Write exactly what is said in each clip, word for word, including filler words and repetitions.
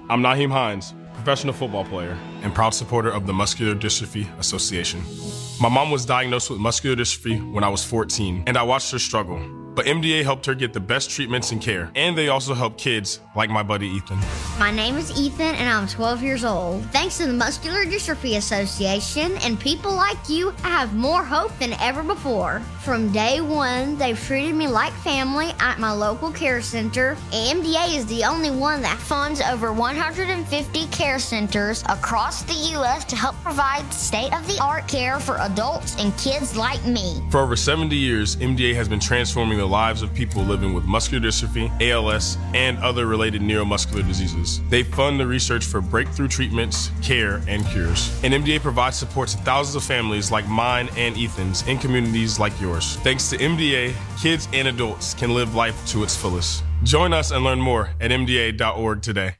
I'm Naheem Hines, professional football player and proud supporter of the Muscular Dystrophy Association. My mom was diagnosed with muscular dystrophy when I was fourteen, and I watched her struggle. But M D A helped her get the best treatments and care, and they also help kids like my buddy Ethan. My name is Ethan, and I'm twelve years old. Thanks to the Muscular Dystrophy Association and people like you, I have more hope than ever before. From day one, they've treated me like family at my local care center. M D A is the only one that funds over one hundred fifty care centers across the U S to help provide state-of-the-art care for adults and kids like me. For over seventy years, M D A has been transforming the lives of people living with muscular dystrophy, A L S, and other related neuromuscular diseases. They fund the research for breakthrough treatments, care, and cures. And M D A provides support to thousands of families like mine and Ethan's in communities like yours. Thanks to M D A, kids and adults can live life to its fullest. Join us and learn more at M D A dot org today.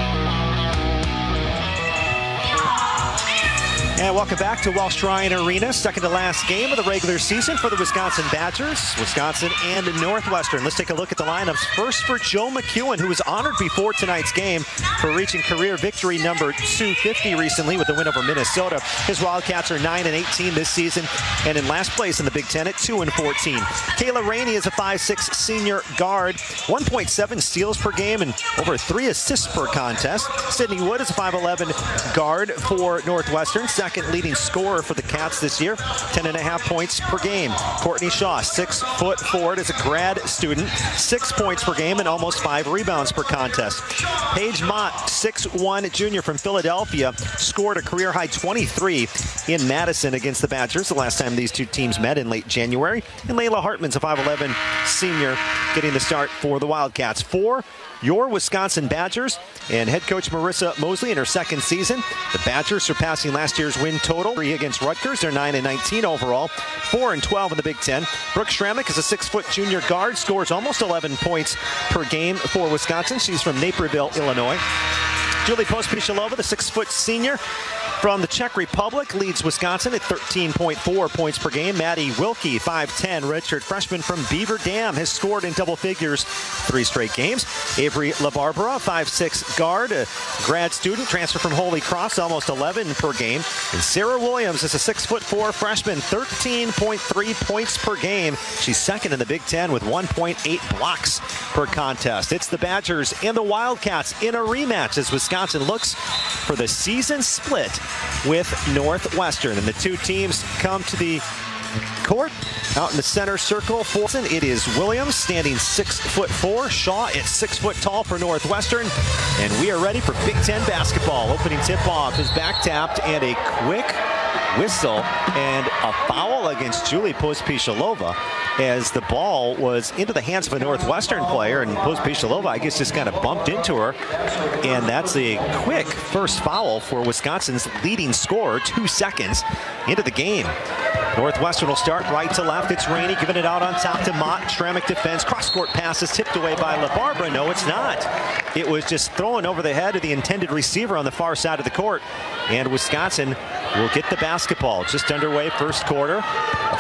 And welcome back to Welsh Ryan Arena, second to last game of the regular season for the Wisconsin Badgers, Wisconsin and Northwestern. Let's take a look at the lineups. First for Joe McEwen, who was honored before tonight's game for reaching career victory number two fifty recently with the win over Minnesota. His Wildcats are nine and eighteen this season and in last place in the Big Ten at two and fourteen. Kayla Rainey is a five six senior guard, one point seven steals per game and over three assists per contest. Sydney Wood is a five eleven guard for Northwestern, second leading scorer for the Cats this year, ten and a half points per game. Courtney Shaw, six foot forward, is a grad student, six points per game and almost five rebounds per contest. Paige Mott, six one junior from Philadelphia, scored a career high twenty-three in Madison against the Badgers the last time these two teams met in late January. And Layla Hartman's a five eleven senior getting the start for the Wildcats. Four your Wisconsin Badgers and head coach Marissa Mosley in her second season. The Badgers surpassing last year's win total against Rutgers. They're nine and nineteen overall, four and twelve in the Big Ten. Brooke Schrammick is a six foot junior guard, scores almost eleven points per game for Wisconsin. She's from Naperville, Illinois. Julie Pospisilova, the six foot senior from the Czech Republic, leads Wisconsin at thirteen point four points per game. Maddie Wilkie, five ten, redshirt freshman from Beaver Dam, has scored in double figures three straight games. Avery LaBarbera, five six guard, a grad student, transfer from Holy Cross, almost eleven per game. And Sarah Williams is a six foot four freshman, thirteen point three points per game. She's second in the Big Ten with one point eight blocks per contest. It's the Badgers and the Wildcats in a rematch as Wisconsin looks for the season split with Northwestern. And the two teams come to the court out in the center circle. Forson, it is Williams standing six foot four. Shaw is six foot tall for Northwestern. And we are ready for Big Ten basketball. Opening tip-off is back tapped and a quick whistle and a foul against Julie Pospisilova as the ball was into the hands of a Northwestern player, and Pospisilova, I guess, just kind of bumped into her. And that's a quick first foul for Wisconsin's leading scorer, two seconds into the game. Northwestern will start right to left. It's Rainey giving it out on top to Mott. Schrammick defense. Cross-court pass is tipped away by LaBarbera. No, it's not. It was just thrown over the head of the intended receiver on the far side of the court. And Wisconsin will get the basketball. Just underway, first quarter. A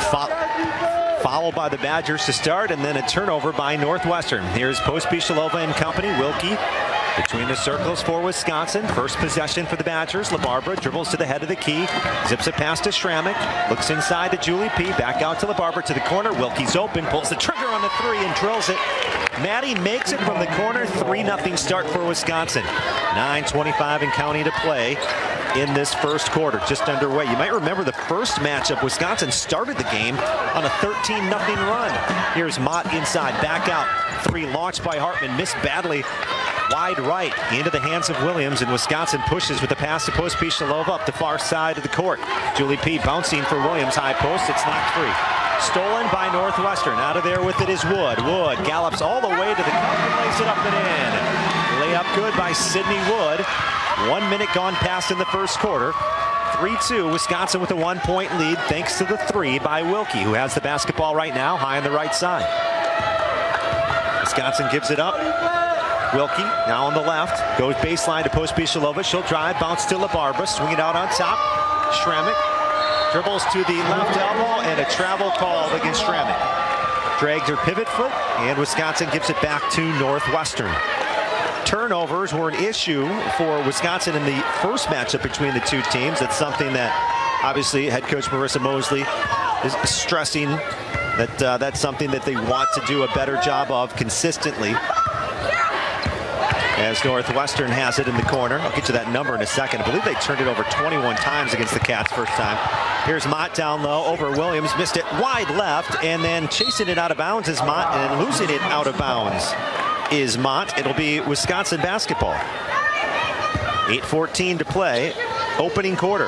fo- foul by the Badgers to start, and then a turnover by Northwestern. Here's Pospisilova and company. Wilkie between the circles for Wisconsin. First possession for the Badgers. LaBarbera dribbles to the head of the key. Zips it past to Schrammick. Looks inside to Julie P. Back out to LaBarbera to the corner. Wilkie's open. Pulls the trigger on the three and drills it. Maddie makes it from the corner. three nothing start for Wisconsin. nine twenty-five and counting to play in this first quarter. Just underway. You might remember the first matchup. Wisconsin started the game on a thirteen nothing run. Here's Mott inside. Back out. Three launched by Hartman. Missed badly. Wide right into the hands of Williams, and Wisconsin pushes with the pass to Pospisilova up the far side of the court. Julie P. bouncing for Williams, high post. It's knocked free. Stolen by Northwestern. Out of there with it is Wood. Wood gallops all the way to the cup and lays it up and in. Layup good by Sydney Wood. One minute gone past in the first quarter. three two, Wisconsin with a one-point lead thanks to the three by Wilkie, who has the basketball right now high on the right side. Wisconsin gives it up. Wilkie now on the left, goes baseline to Pospisilova. She'll drive, bounce to LaBarbera, swing it out on top. Schrammick dribbles to the left elbow, and a travel call against Schrammick. Drags her pivot foot, and Wisconsin gives it back to Northwestern. turnovers were an issue for Wisconsin in the first matchup between the two teams. That's something that obviously head coach Marissa Mosley is stressing that uh, that's something that they want to do a better job of consistently. As Northwestern has it in the corner. I'll get to that number in a second. I believe they turned it over twenty-one times against the Cats first time. Here's Mott down low over Williams. Missed it wide left, and then chasing it out of bounds is Mott, and losing it out of bounds is Mott. It'll be Wisconsin basketball. eight fourteen to play, opening quarter.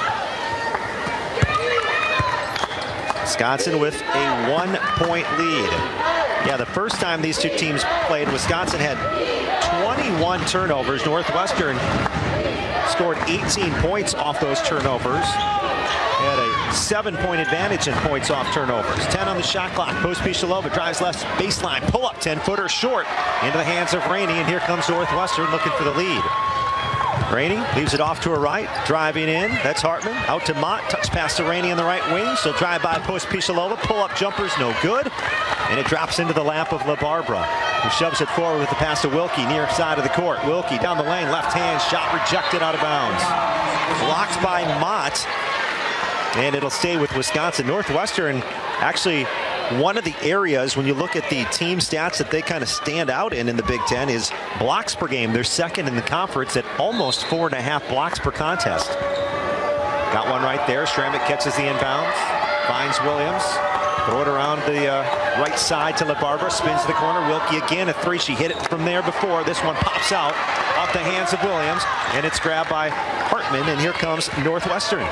Wisconsin with a one-point lead. Yeah, the first time these two teams played, Wisconsin had twenty-one turnovers. Northwestern scored eighteen points off those turnovers. They had a seven-point advantage in points off turnovers. ten on the shot clock. Post Pishalova drives left baseline. Pull-up ten-footer short into the hands of Rainey, and here comes Northwestern looking for the lead. Rainey leaves it off to her right, driving in. That's Hartman. Out to Mott. Touch pass to Rainey on the right wing. She'll drive by Post Pishalova. Pull-up jumpers, no good. And it drops into the lap of LaBarbera, who shoves it forward with the pass to Wilkie, near side of the court. Wilkie down the lane, left hand shot rejected out of bounds. Blocked by Mott, and it'll stay with Wisconsin. Northwestern, actually, one of the areas when you look at the team stats that they kind of stand out in in the Big Ten is blocks per game. They're second in the conference at almost four and a half blocks per contest. Got one right there. Stramick catches the inbounds, finds Williams. Throw it around the uh, right side to LaBarbera, spins to the corner. Wilkie again, a three. She hit it from there before. This one pops out off the hands of Williams, and it's grabbed by Hartman, and here comes Northwestern.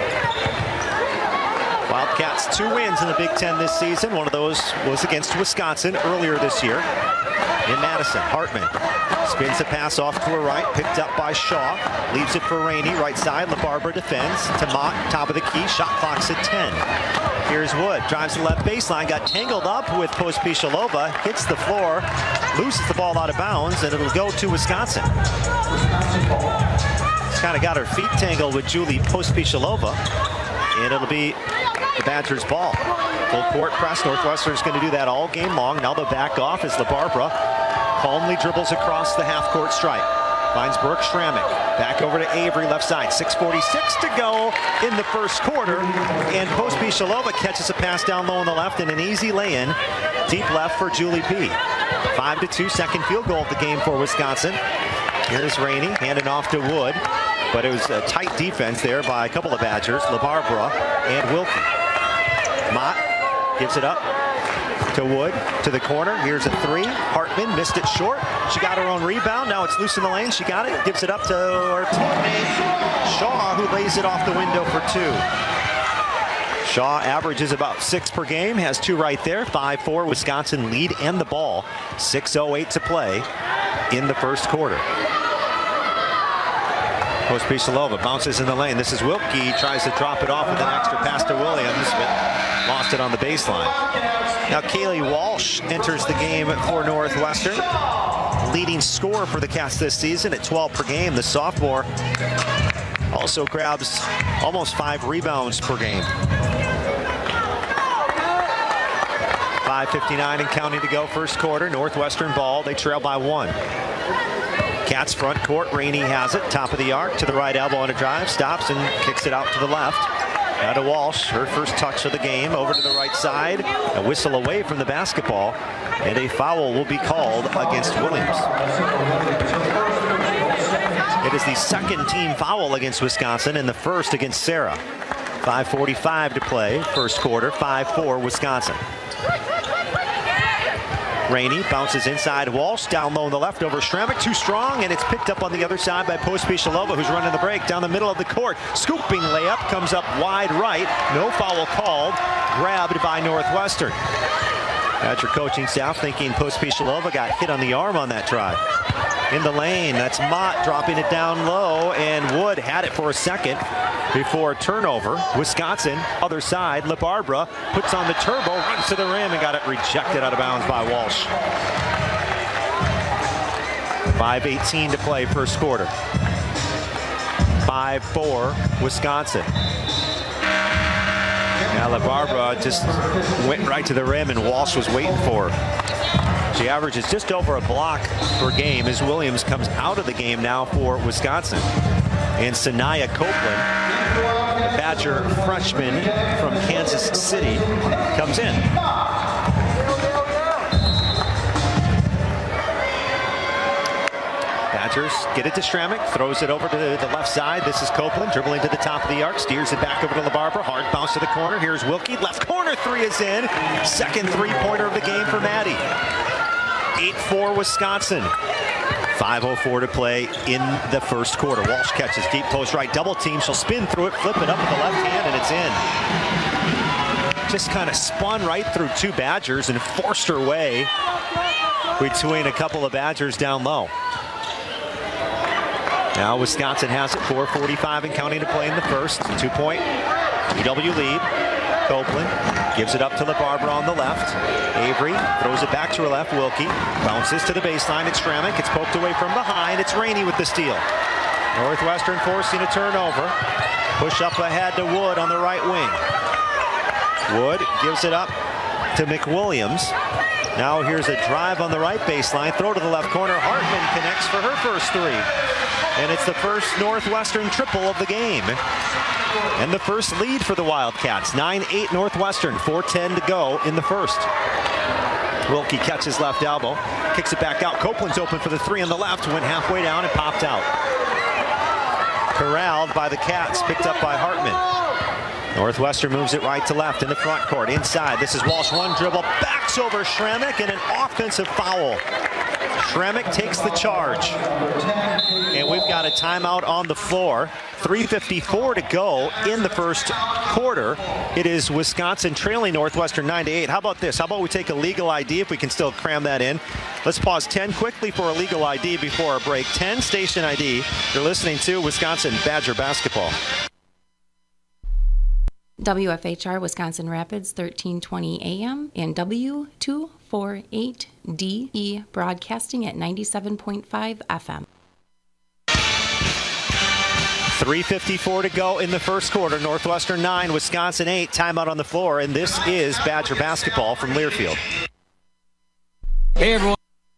Wildcats, two wins in the Big Ten this season. One of those was against Wisconsin earlier this year in Madison. Hartman spins the pass off to her right, picked up by Shaw. Leaves it for Rainey, right side. LaBarbera defends. To Mott, top of the key. Shot clock's at ten. Here's Wood, drives to the left baseline, got tangled up with Post Pishalova, hits the floor, loses the ball out of bounds, and it'll go to Wisconsin. She's kind of got her feet tangled with Julie Post Pishalova, and it'll be the Badgers' ball. Full court press. Northwestern's going to do that all game long. Now they'll back off as LaBarbera calmly dribbles across the half-court stripe. Finds Brooke Stramick. Back over to Avery, left side. six forty-six to go in the first quarter. And Post Pishalova catches a pass down low on the left and an easy lay-in. Deep left for Julie P. five to two, second field goal of the game for Wisconsin. Here's Rainey, handing off to Wood. But it was a tight defense there by a couple of Badgers, LaBarbera and Wilkie. Mott gives it up to Wood, to the corner. Here's a three. Hartman missed it short. She got her own rebound. Now it's loose in the lane. She got it. Gives it up to her teammate Shaw, who lays it off the window for two. Shaw averages about six per game. Has two right there. five four. Wisconsin lead and the ball. six oh eight to play in the first quarter. Post Pishalova bounces in the lane. This is Wilkie. Tries to drop it off with an extra pass to Williams, but lost it on the baseline. Now Kaylee Walsh enters the game for Northwestern. Leading scorer for the Cats this season at twelve per game. The sophomore also grabs almost five rebounds per game. five fifty-nine and counting to go first quarter. Northwestern ball. They trail by one. Cats front court. Rainey has it. Top of the arc to the right elbow on a drive. Stops and kicks it out to the left. Now to Walsh. Her first touch of the game. Over to the right side. A whistle away from the basketball. And a foul will be called against Williams. It is the second team foul against Wisconsin and the first against Sarah. five forty-five to play. First quarter. five four Wisconsin. Rainey bounces inside Walsh, down low on the left over Stramick, too strong, and it's picked up on the other side by Post Pishalova, who's running the break down the middle of the court. Scooping layup comes up wide right. No foul called. Grabbed by Northwestern. Badger coaching staff thinking Post Pishalova got hit on the arm on that try. In the lane, that's Mott dropping it down low, and Wood had it for a second before a turnover. Wisconsin, other side, LaBarbera puts on the turbo, runs to the rim, and got it rejected out of bounds by Walsh. five eighteen to play first quarter. five four Wisconsin. Now LaBarbera just went right to the rim, and Walsh was waiting for her. She averages just over a block per game as Williams comes out of the game now for Wisconsin. And Sanaya Copeland, the Badger freshman from Kansas City, comes in. Badgers get it to Stramick, throws it over to the left side. This is Copeland dribbling to the top of the arc, steers it back over to LaBarbera. Hard bounce to the corner. Here's Wilkie. Left corner three is in. Second three-pointer of the game for Maddie. eight four Wisconsin. five oh four to play in the first quarter. Walsh catches deep post right, double team. She'll spin through it, flip it up with the left hand, and it's in. Just kind of spun right through two Badgers and forced her way between a couple of Badgers down low. Now Wisconsin has it, four forty-five and counting to play in the first. Two-point U W lead. Copeland gives it up to LaBarbera on the left. Avery throws it back to her left. Wilkie bounces to the baseline. It's Stramick. It's poked away from behind. It's Rainey with the steal. Northwestern forcing a turnover. Push up ahead to Wood on the right wing. Wood gives it up to McWilliams. Now here's a drive on the right baseline. Throw to the left corner. Hartman connects for her first three. And it's the first Northwestern triple of the game. And the first lead for the Wildcats. nine eight Northwestern. four ten to go in the first. Wilkie catches left elbow. Kicks it back out. Copeland's open for the three on the left. Went halfway down and popped out. Corralled by the Cats. Picked up by Hartman. Northwestern moves it right to left in the front court. Inside. This is Walsh. One dribble. Backs over Stramick and an offensive foul. Stramick takes the charge. And we've got a timeout on the floor. three fifty-four to go in the first quarter. It is Wisconsin trailing Northwestern nine to eight. How about this? How about we take a legal I D if we can still cram that in? Let's pause ten quickly for a legal I D before our break. ten station I D. You're listening to Wisconsin Badger basketball. W F H R Wisconsin Rapids, thirteen twenty A M and W two forty-eight D E broadcasting at ninety-seven point five F M. three fifty-four to go in the first quarter. Northwestern nine, Wisconsin eight. Timeout on the floor, and this is Badger basketball from Learfield. Hey, everyone.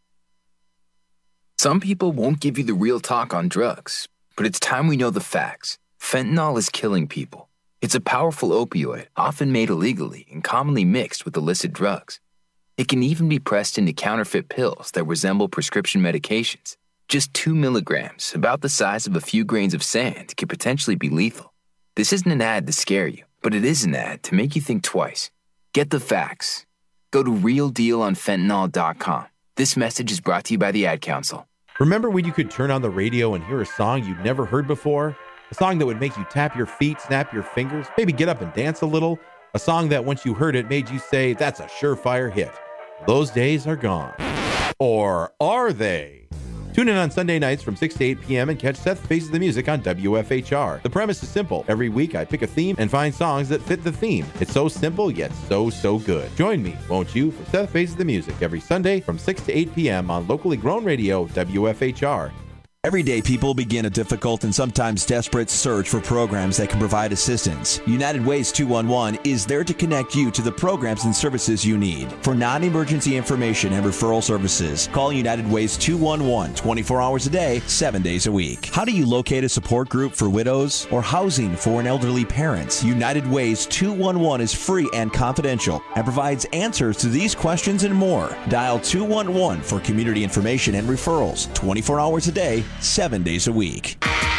Some people won't give you the real talk on drugs, but it's time we know the facts. Fentanyl is killing people. It's a powerful opioid, often made illegally and commonly mixed with illicit drugs. It can even be pressed into counterfeit pills that resemble prescription medications. Just two milligrams, about the size of a few grains of sand, can potentially be lethal. This isn't an ad to scare you, but it is an ad to make you think twice. Get the facts. Go to real deal on fentanyl dot com. This message is brought to you by the Ad Council. Remember when you could turn on the radio and hear a song you'd never heard before? A song that would make you tap your feet, snap your fingers, maybe get up and dance a little? A song that once you heard it made you say, that's a surefire hit. Those days are gone. Or are they? Tune in on Sunday nights from six to eight p.m. and catch Seth Faces the Music on W F H R. The premise is simple. Every week I pick a theme and find songs that fit the theme. It's so simple, yet so, so good. Join me, won't you, for Seth Faces the Music every Sunday from six to eight p.m. on locally grown radio W F H R. Every day, people begin a difficult and sometimes desperate search for programs that can provide assistance. United Ways two one one is there to connect you to the programs and services you need. For non-emergency information and referral services, call United Ways two one one twenty-four hours a day, seven days a week. How do you locate a support group for widows or housing for an elderly parent? United Ways two one one is free and confidential and provides answers to these questions and more. Dial two one one for community information and referrals, twenty-four hours a day, seven days a week.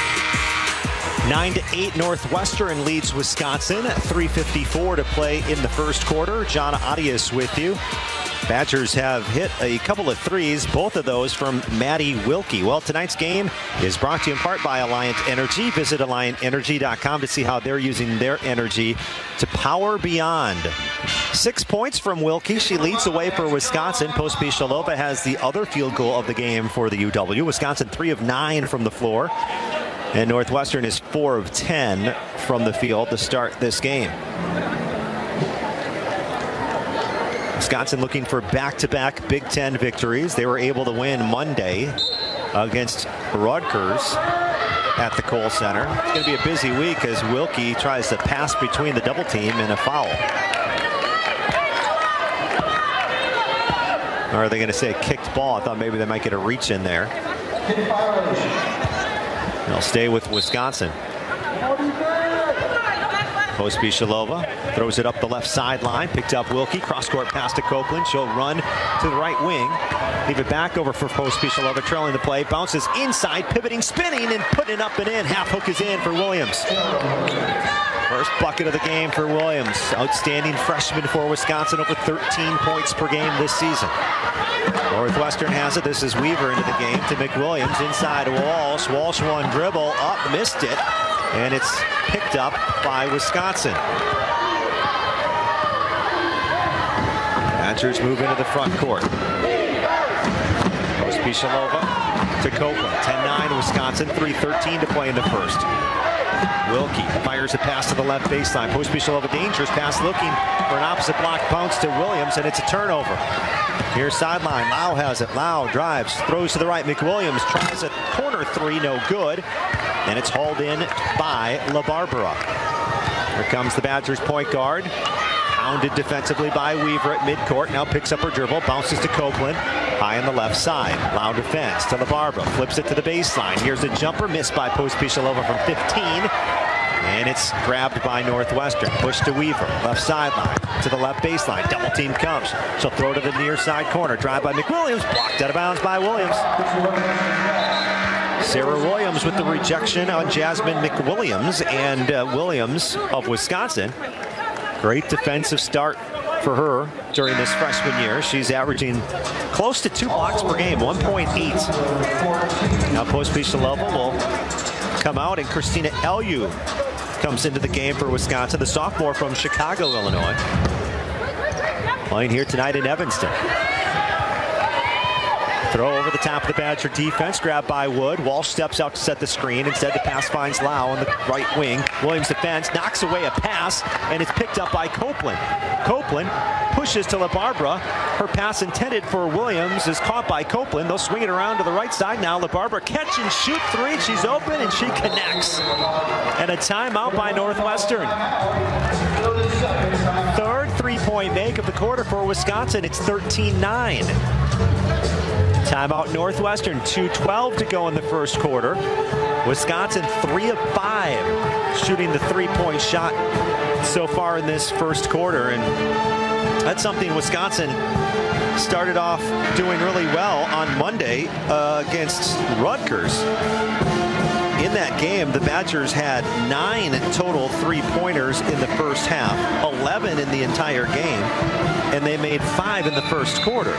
nine to eight Northwestern leads Wisconsin. three fifty-four to play in the first quarter. John Adias with you. Badgers have hit a couple of threes, both of those from Maddie Wilkie. Well, tonight's game is brought to you in part by Alliant Energy. Visit alliant energy dot com to see how they're using their energy to power beyond. Six points from Wilkie. She leads the way for Wisconsin. Pospisilova has the other field goal of the game for the U W. Wisconsin three of nine from the floor. And Northwestern is four of ten from the field to start this game. Wisconsin looking for back-to-back Big Ten victories. They were able to win Monday against Rutgers at the Kohl Center. It's going to be a busy week as Wilkie tries to pass between the double team and a foul. Or are they going to say kicked ball? I thought maybe they might get a reach in there. They'll stay with Wisconsin. Pospisilova throws it up the left sideline. Picked up Wilkie. Cross-court pass to Copeland. She'll run to the right wing. Leave it back over for Pospisilova. Trailing the play. Bounces inside. Pivoting, spinning, and putting it up and in. Half hook is in for Williams. First bucket of the game for Williams. Outstanding freshman for Wisconsin. Over thirteen points per game this season. Northwestern has it. This is Weaver into the game to McWilliams. Inside Walsh. Walsh one dribble. Up. Missed it. And it's picked up by Wisconsin. Badgers move into the front court. Pospisilova to Copeland. ten nine Wisconsin. three thirteen to play in the first. Wilkie fires a pass to the left baseline. Pospisilova dangerous pass looking for an opposite block bounce to Williams, and it's a turnover. Here's sideline. Lau has it. Lau drives, throws to the right. McWilliams tries a corner three, no good. And it's hauled in by LaBarbera. Here comes the Badgers point guard. Pounded defensively by Weaver at midcourt. Now picks up her dribble. Bounces to Copeland. High on the left side. Lau defense to LaBarbera. Flips it to the baseline. Here's a jumper missed by Pospisilova from fifteen. And it's grabbed by Northwestern. Push to Weaver. Left sideline. To the left baseline. Double team comes. She'll throw to the near side corner. Drive by McWilliams. Blocked out of bounds by Williams. Sarah Williams with the rejection on Jasmine McWilliams. And uh, Williams of Wisconsin. Great defensive start for her during this freshman year. She's averaging close to two blocks per game, one point eight. Now Pospisilova will come out, and Christina Elu comes into the game for Wisconsin, the sophomore from Chicago, Illinois. Playing here tonight in Evanston. Throw over the top of the Badger defense, grabbed by Wood. Walsh steps out to set the screen. Instead, the pass finds Lau on the right wing. Williams defense, knocks away a pass, and it's picked up by Copeland. Copeland pushes to LaBarbera. Her pass intended for Williams is caught by Copeland. They'll swing it around to the right side now. LaBarbera catch and shoot three. She's open, and she connects. And a timeout by Northwestern. Third three-point make of the quarter for Wisconsin. It's thirteen nine. Timeout Northwestern, two twelve to go in the first quarter. Wisconsin three of five shooting the three-point shot so far in this first quarter. And that's something Wisconsin started off doing really well on Monday uh, against Rutgers. In that game, the Badgers had nine total three-pointers in the first half, eleven in the entire game, and they made five in the first quarter.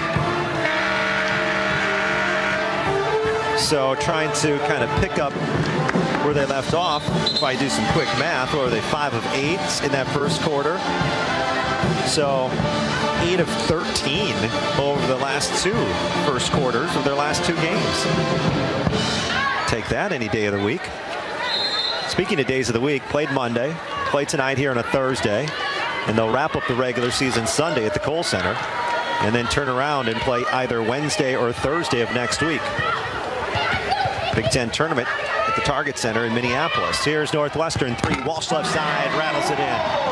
So trying to kind of pick up where they left off, if I do some quick math, or are they five of eight in that first quarter? So eight of thirteen over the last two first quarters of their last two games. Take that any day of the week. Speaking of days of the week, played Monday, played tonight here on a Thursday, and they'll wrap up the regular season Sunday at the Kohl Center, and then turn around and play either Wednesday or Thursday of next week. Big Ten tournament at the Target Center in Minneapolis. Here's Northwestern three. Walsh left side, rattles it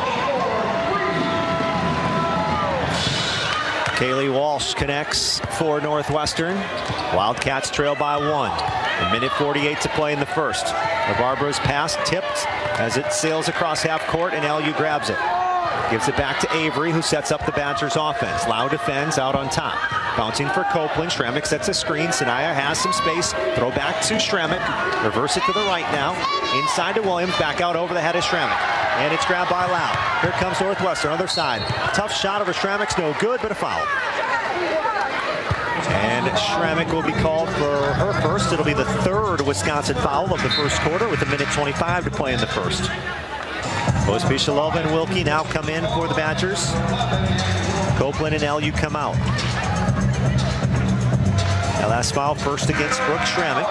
in. Kaylee Walsh connects for Northwestern. Wildcats trail by one. A minute forty-eight to play in the first. LaBarbera's pass tipped as it sails across half court, and L U grabs it. Gives it back to Avery, who sets up the Badgers offense. Lau defends out on top. Bouncing for Copeland. Shremick sets a screen. Sanaya has some space. Throw back to Shremick. Reverse it to the right now. Inside to Williams. Back out over the head of Shremick. And it's grabbed by Lau. Here comes Northwestern. Other side. Tough shot over Shremick's no good, but a foul. And Shremick will be called for her first. It'll be the third Wisconsin foul of the first quarter with a minute twenty-five to play in the first. Pospisilova and Wilkie now come in for the Badgers. Copeland and L U come out. Now last foul first against Brooke Shremick.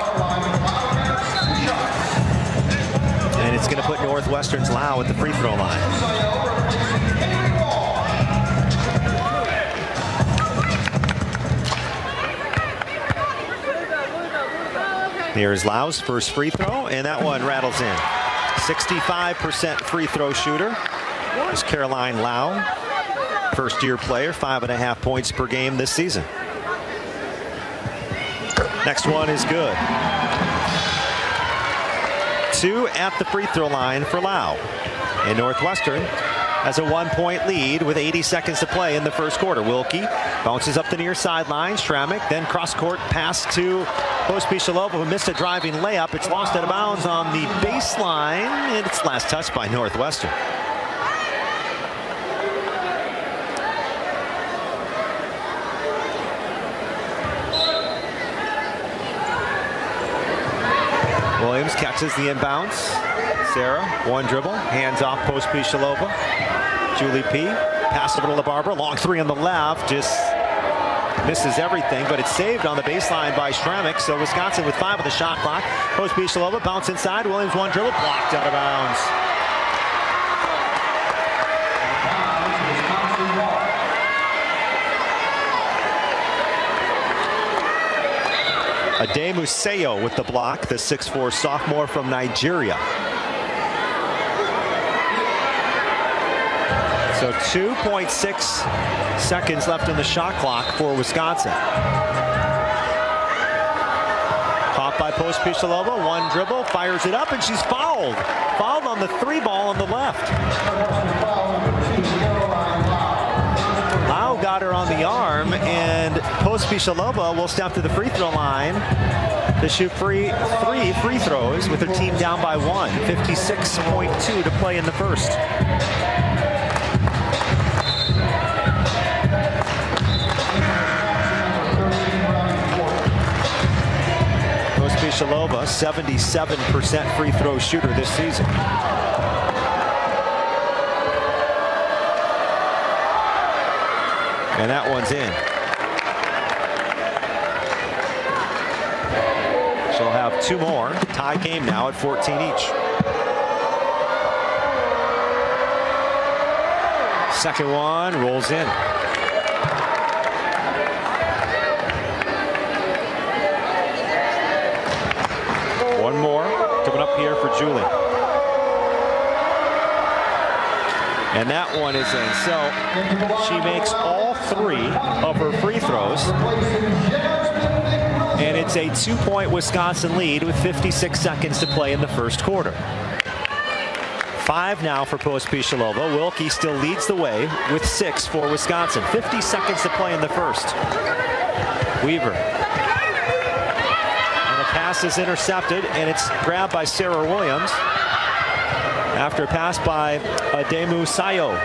And it's going to put Northwestern's Lau at the free throw line. Here's Lau's first free throw, and that one rattles in. sixty-five percent free throw shooter is Caroline Lau. First year player, five and a half points per game this season. Next one is good. Two at the free throw line for Lau. And Northwestern has a one-point lead with eighty seconds to play in the first quarter. Wilkie bounces up the near sideline. Stramick then cross-court pass to Pospisilova, who missed a driving layup. It's lost out of bounds on the baseline, and it's last touched by Northwestern. Williams catches the inbounds. Sarah, one dribble, hands off Pospisilova. Julie P. Pass over to LaBarbera. Long three on the left. Just misses everything, but it's saved on the baseline by Stramick. So Wisconsin with five on the shot clock. Pospisilova bounce inside. Williams one dribble, blocked out of bounds. Ademuseo with the block, the six four sophomore from Nigeria. So two point six seconds left in the shot clock for Wisconsin. Caught by Pospisilova, one dribble, fires it up, and she's fouled. Fouled on the three ball on the left. Lau got her on the arm, and Pospisilova will step to the free throw line to shoot free three free throws with her team down by one. fifty-six point two to play in the first. Pospisilova, seventy-seven percent free throw shooter this season. And that one's in. She'll have two more. Tie game now at fourteen each. Second one rolls in. One more coming up here for Julie. And that one is in. So she makes all three of her free throws. And it's a two-point Wisconsin lead with fifty-six seconds to play in the first quarter. Five now for Pospisilova. Wilkie still leads the way with six for Wisconsin. fifty seconds to play in the first. Weaver. And the pass is intercepted, and it's grabbed by Sarah Williams after a pass by Ademuseo.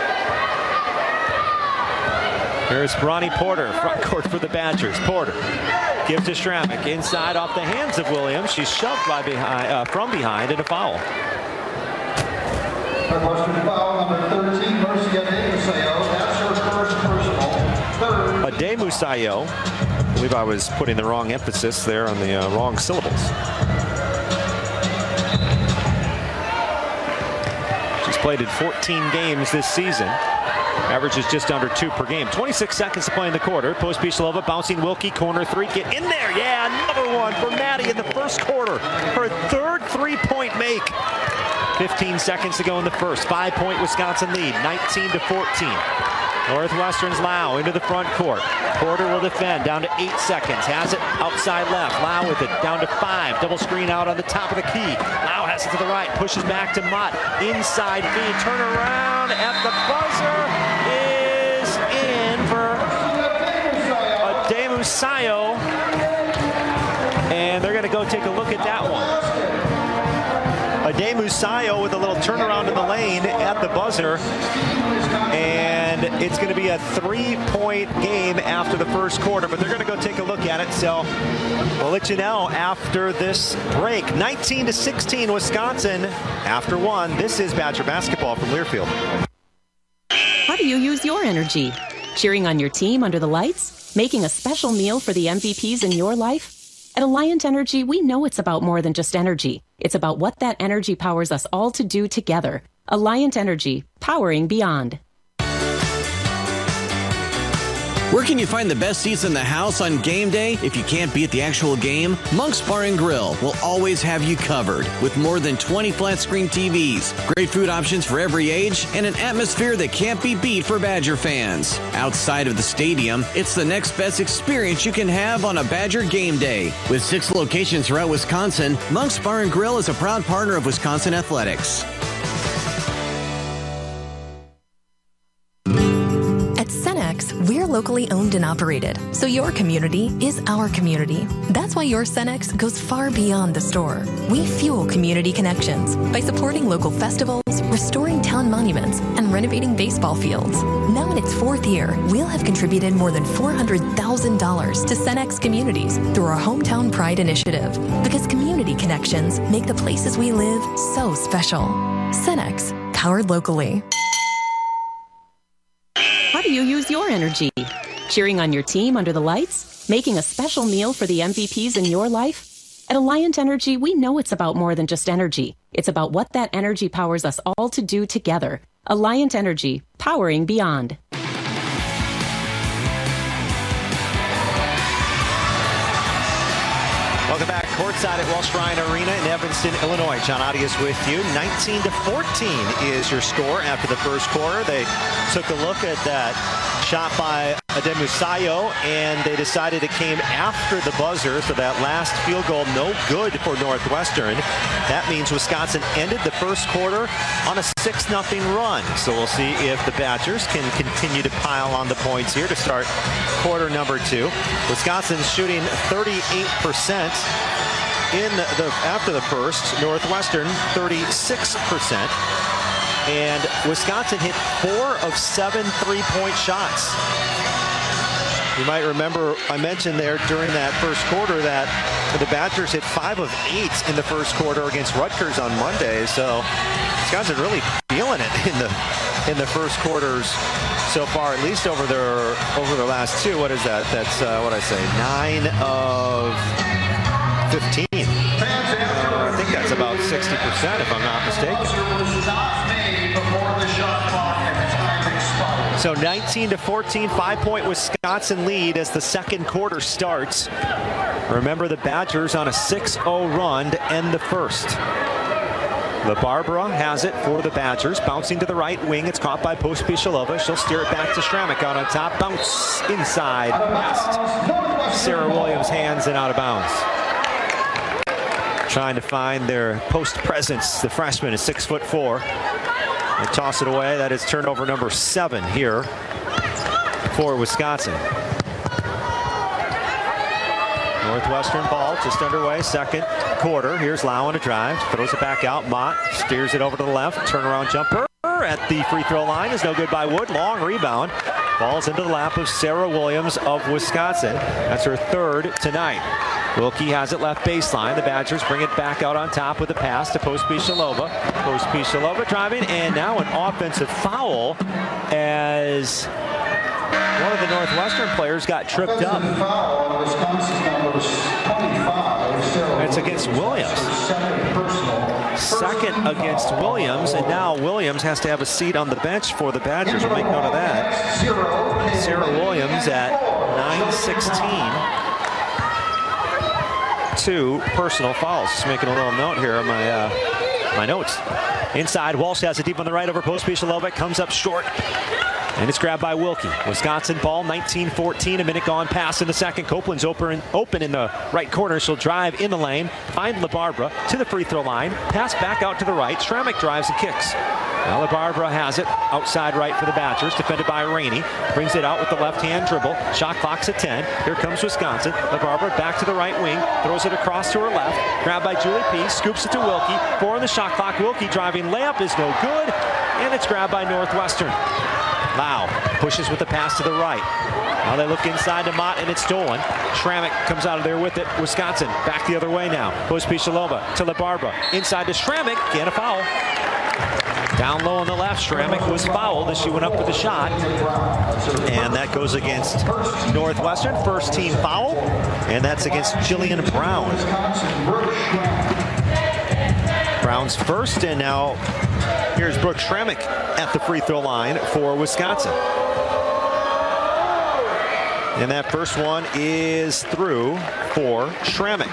Here's Ronnie Porter, front court for the Badgers. Porter gives to Stramick, inside off the hands of Williams. She's shoved by behind, uh, from behind, and a foul. Ademuseo. I believe I was putting the wrong emphasis there on the uh, wrong syllables. She's played in fourteen games this season. Averages just under two per game. twenty-six seconds to play in the quarter. Pospisilova bouncing Wilkie, corner three. Get in there. Yeah, another one for Maddie in the first quarter. Her third three-point make. fifteen seconds to go in the first. Five-point Wisconsin lead, nineteen to fourteen. Northwestern's Lau into the front court. Porter will defend, down to eight seconds. Has it outside left. Lau with it, down to five. Double screen out on the top of the key. Lau has it to the right, pushes back to Mott. Inside feed, turn around at the buzzer is in for Ademuseo. And they're going to go take a look at that one. Ademuseo with a little turnaround in the lane at the buzzer. And it's going to be a three-point game after the first quarter, but they're going to go take a look at it. So we'll let you know after this break. nineteen to sixteen, Wisconsin after one. This is Badger basketball from Learfield. How do you use your energy? Cheering on your team under the lights? Making a special meal for the M V Ps in your life? At Alliant Energy, we know it's about more than just energy. It's about what that energy powers us all to do together. Alliant Energy, powering beyond. Where can you find the best seats in the house on game day if you can't be at the actual game? Monk's Bar and Grill will always have you covered with more than twenty flat screen T Vs, great food options for every age, and an atmosphere that can't be beat for Badger fans. Outside of the stadium, it's the next best experience you can have on a Badger game day. With six locations throughout Wisconsin, Monk's Bar and Grill is a proud partner of Wisconsin Athletics. We're locally owned and operated, so your community is our community. That's why your Cenex goes far beyond the store. We fuel community connections by supporting local festivals, restoring town monuments, and renovating baseball fields. Now in its fourth year, we'll have contributed more than four hundred thousand dollars to Cenex communities through our Hometown Pride initiative, because community connections make the places we live so special. Cenex, powered locally. How do you use your energy? Cheering on your team under the lights? Making a special meal for the M V Ps in your life? At Alliant Energy, we know it's about more than just energy. It's about what that energy powers us all to do together. Alliant Energy, powering beyond. Welcome back courtside at Welsh Ryan Arena in Evanston, Illinois. John Audius with you. nineteen to fourteen is your score after the first quarter. They took a look at that shot by Ademusayo, and they decided it came after the buzzer, so that last field goal no good for Northwestern. That means Wisconsin ended the first quarter on a six nothing run. So we'll see if the Badgers can continue to pile on the points here to start quarter number two. Wisconsin's shooting thirty-eight percent in the after the first. Northwestern thirty-six percent. And Wisconsin hit four of seven three-point shots. You might remember I mentioned there during that first quarter that the Badgers hit five of eight in the first quarter against Rutgers on Monday. So Wisconsin really feeling it in the in the first quarters so far, at least over their over their last two. What is that? That's uh, what I say, nine of fifteen. Uh, I think that's about sixty percent, if I'm not mistaken. So nineteen to fourteen, five-point Wisconsin lead as the second quarter starts. Remember, the Badgers on a six oh run to end the first. LaBarbera has it for the Badgers, bouncing to the right wing. It's caught by Pospisilova. She'll steer it back to Stramik out on top. Bounce inside, past Sarah Williams' hands and out of bounds. Trying to find their post presence. The freshman is six foot four. They toss it away. That is turnover number seven here for Wisconsin. Northwestern ball just underway, second quarter. Here's Lau on a drive, throws it back out. Mott steers it over to the left. Turnaround jumper at the free throw line is no good by Wood. Long rebound. Falls into the lap of Sarah Williams of Wisconsin. That's her third tonight. Wilkie has it left baseline. The Badgers bring it back out on top with a pass to Pospisilova. Pospisilova driving, and now an offensive foul as one of the Northwestern players got tripped up. It's against Williams. Second against Williams, and now Williams has to have a seat on the bench for the Badgers. We'll make note of that. Sarah Williams at nine sixteen. Two personal fouls. Just making a little note here on my uh, my notes. Inside, Walsh has it deep on the right over Pospisilova. Comes up short. And it's grabbed by Wilkie. Wisconsin ball, nineteen fourteen. A minute gone past in the second. Copeland's open, open in the right corner. She'll drive in the lane. Find LaBarbera to the free throw line. Pass back out to the right. Stramik drives and kicks. Now LaBarbera has it outside right for the Badgers. Defended by Rainey. Brings it out with the left-hand dribble. Shot clock's at ten. Here comes Wisconsin. LaBarbera back to the right wing. Throws it across to her left. Grabbed by Julie P. Scoops it to Wilkie. Four on the shot clock. Wilkie driving layup is no good. And it's grabbed by Northwestern. Lau pushes with the pass to the right. Now they look inside to Mott, and it's stolen. Stramik comes out of there with it. Wisconsin back the other way now. Pospisilova to LaBarbera. Inside to Stramik. Get a foul. Down low on the left. Stramik was fouled as she went up with the shot. And that goes against Northwestern. First team foul. And that's against Jillian Brown. Brown's first, and now here's Brooke Stramik at the free throw line for Wisconsin. And that first one is through for Schrammick.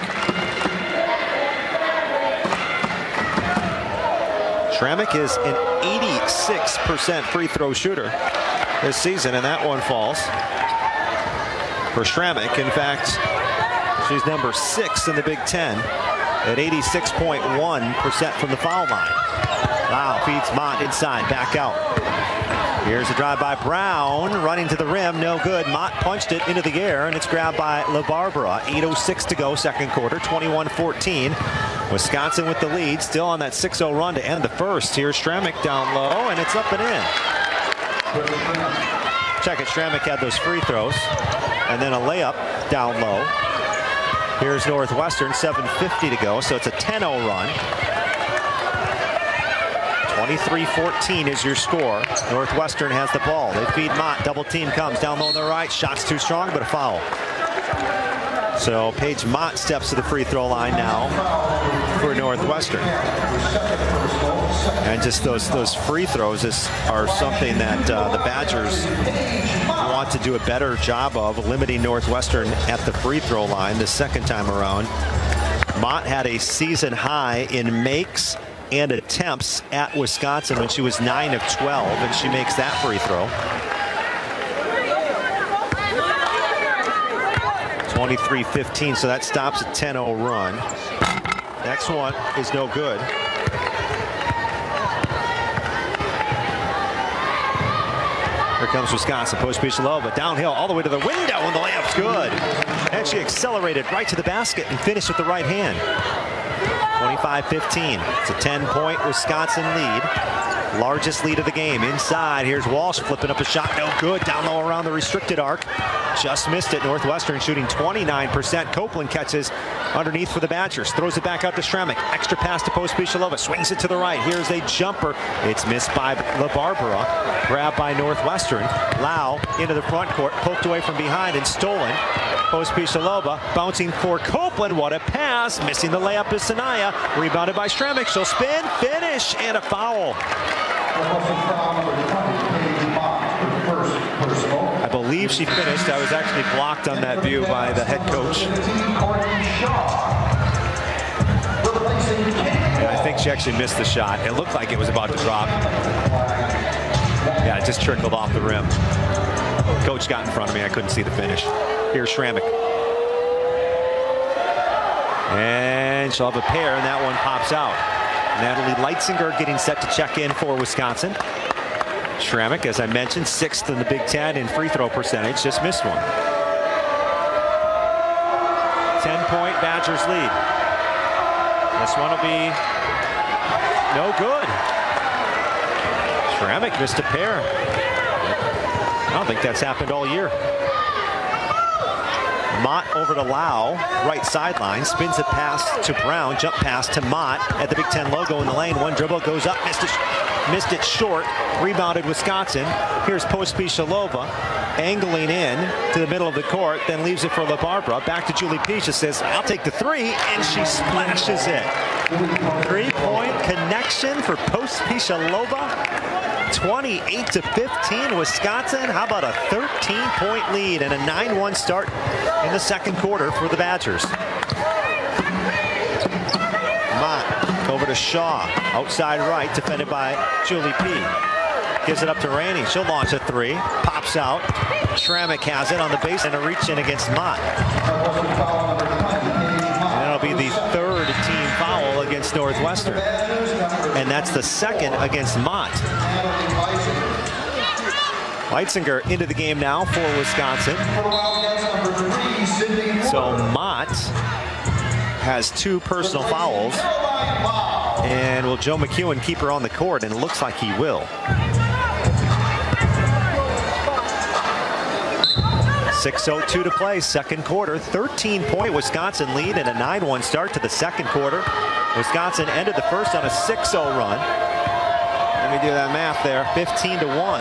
Schrammick is an eighty-six percent free throw shooter this season, and that one falls for Schrammick. In fact, she's number six in the Big Ten at eighty-six point one percent from the foul line. Wow, feeds Mott inside, back out. Here's a drive by Brown, running to the rim, no good. Mott punched it into the air, and it's grabbed by LaBarbera. eight oh six to go, second quarter, twenty-one fourteen. Wisconsin with the lead, still on that six oh run to end the first. Here's Schrammick down low, and it's up and in. Check it, Schrammick had those free throws, and then a layup down low. Here's Northwestern, seven fifty to go, so it's a ten oh run. twenty-three fourteen is your score. Northwestern has the ball. They feed Mott. Double team comes down low on the right. Shot's too strong, but a foul. So Paige Mott steps to the free throw line now for Northwestern. And just those those free throws is, are something that uh, the Badgers want to do a better job of, limiting Northwestern at the free throw line the second time around. Mott had a season high in makes and attempts at Wisconsin when she was nine of twelve, and she makes that free throw. twenty-three fifteen, so that stops a ten oh run. Next one is no good. Here comes Wisconsin, post Pishalova, downhill all the way to the window, and the layup's good. And she accelerated right to the basket and finished with the right hand. twenty-five fifteen. It's a ten-point Wisconsin lead. Largest lead of the game. Inside, here's Walsh flipping up a shot. No good. Down low around the restricted arc. Just missed it. Northwestern shooting twenty-nine percent. Copeland catches underneath for the Badgers. Throws it back out to Schrammick. Extra pass to post Pishalova. Swings it to the right. Here's a jumper. It's missed by LaBarbera. Grabbed by Northwestern. Lau into the front court. Poked away from behind and stolen. Post Pishalova bouncing for Copeland. What a pass. Missing the layup is Sanaya. Rebounded by Schrammick. She'll spin, finish, and a foul. I believe she finished. I was actually blocked on that view by the head coach. And I think she actually missed the shot. It looked like it was about to drop. Yeah, it just trickled off the rim. Coach got in front of me. I couldn't see the finish. Here's Schrammick. And she'll have a pair, and that one pops out. Natalie Leitzinger getting set to check in for Wisconsin. Schrammick, as I mentioned, sixth in the Big Ten in free throw percentage. Just missed one. ten-point Badgers lead. This one will be no good. Schrammick missed a pair. I don't think that's happened all year. Mott over to Lau, right sideline, spins it past to Brown, jump pass to Mott at the Big Ten logo in the lane. One dribble goes up, missed it, missed it short, rebounded Wisconsin. Here's post Pishalova, angling in to the middle of the court, then leaves it for LaBarbera. Back to Julie Pisha, says, I'll take the three, and she splashes it. Three-point connection for post Pishalova. twenty-eight to fifteen, Wisconsin. How about a thirteen-point lead and a nine one start in the second quarter for the Badgers? Mott over to Shaw, outside right, defended by Julie P. Gives it up to Rainey. She'll launch a three. Pops out. Schrammick has it on the base and a reach in against Mott. And that'll be the third team foul against Northwestern. And that's the second against Mott. Leitzinger into the game now for Wisconsin. So Mott has two personal fouls. And will Joe McEwen keep her on the court? And it looks like he will. six oh two to play, second quarter. thirteen-point Wisconsin lead and a nine one start to the second quarter. Wisconsin ended the first on a six oh run. Let me do that math there. fifteen to one.